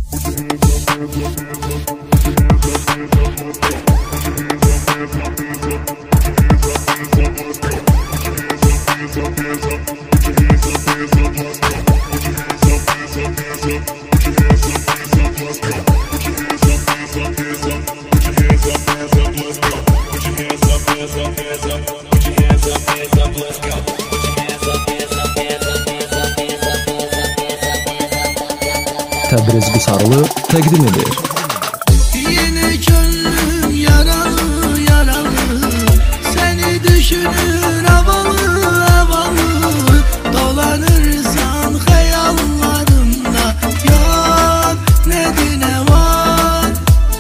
Təbriz Qusarlı təqdim edir. Yine gönlüm yaralı yaralı, seni düşünür havalı havalı, dolanırsan hayallarımda. Yok nedir ne var,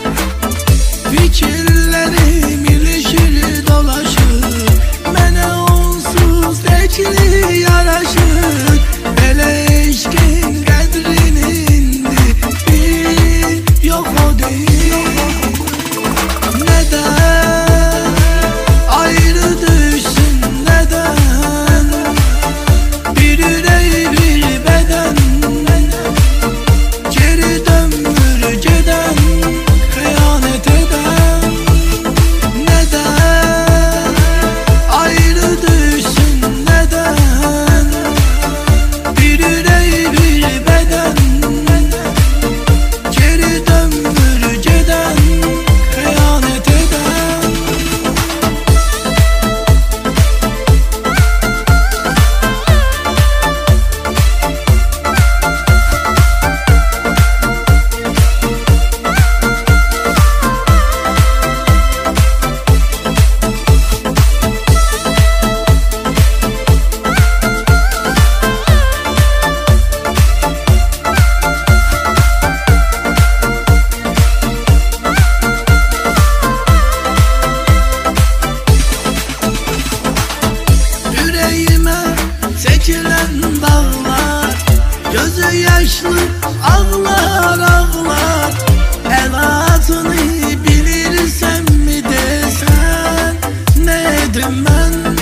fikirlerim ilişir dolaşır, mene onsuz tekli yaraşır. Hele eşkin kadrini yok o değil. Neden ayrı düşsün, neden bir yüreği bir beden, geri dönmür giden hıyanet eden. Neden ayrı düşsün, neden bir yüreği bir beden, geri dönmür giden hıyanet eden. Çekilen dağlar, gözü yaşlı ağlar ağlar. Elatını bilirsem mi desen, ne edim ben?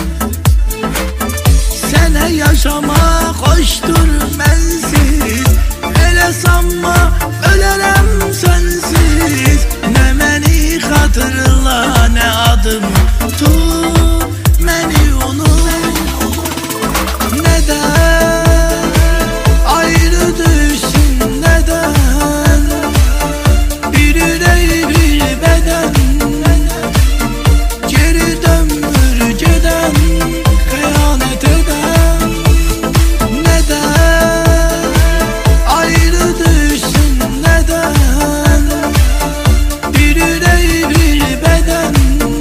Sene yaşama koştur bensiz, hele sanma ölerem sensiz. Ne beni hatırla ne adım tut, beni unut. Neden ayrı düşsün, neden bir yüreği bir beden, geri dönmür giden hıyanet eden. Neden ayrı düşsün, neden bir yüreği bir beden,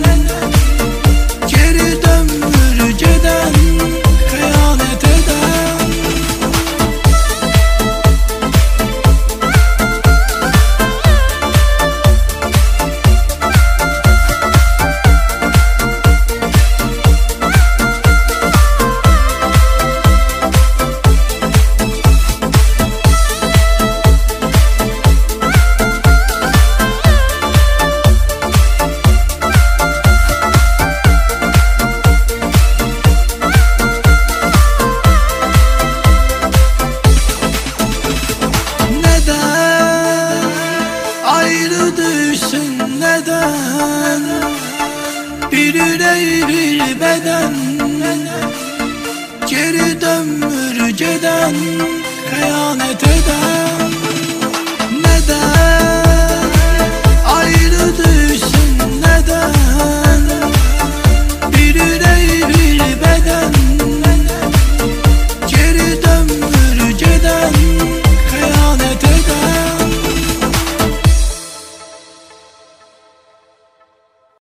geri dönmür giden hıyanet eden. Ayrı düşsün, neden bir yüreği bir beden, geri dönmür giden hıyanet eden.